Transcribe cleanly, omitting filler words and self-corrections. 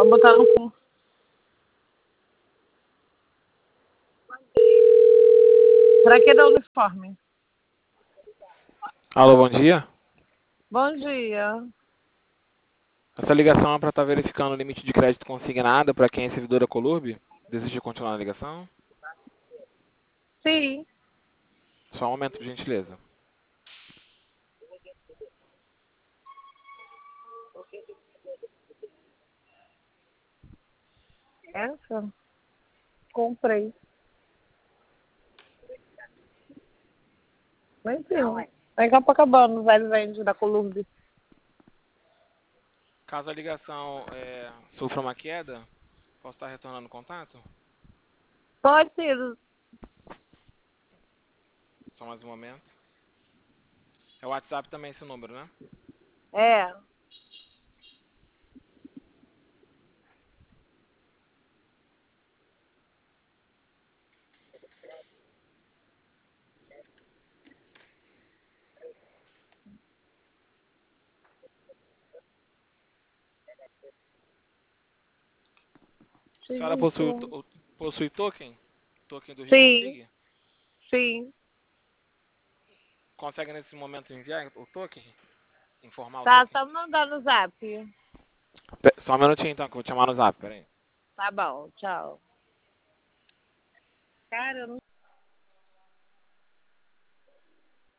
botar no cu. Pra que dar uniforme? Alô, bom dia. Bom dia. Essa ligação é para estar verificando o limite de crédito consignado para quem é servidora Colurb. Deseja continuar a ligação? Sim. Só um momento, por gentileza. Essa? Comprei. Nem sei. É em Copacabana, o velho vende da Columbi. Caso a ligação sofra uma queda, posso estar retornando o contato? Pode ser. Só mais um momento. É o WhatsApp também esse número, né? É. A senhora possui token? Token do Rico Sim. Sig? Sim. Consegue nesse momento enviar o token? Informar o Tá, token? só mandar no zap. Só um minutinho então, que eu vou te chamar no zap, peraí. Tá bom, tchau. Cara, eu não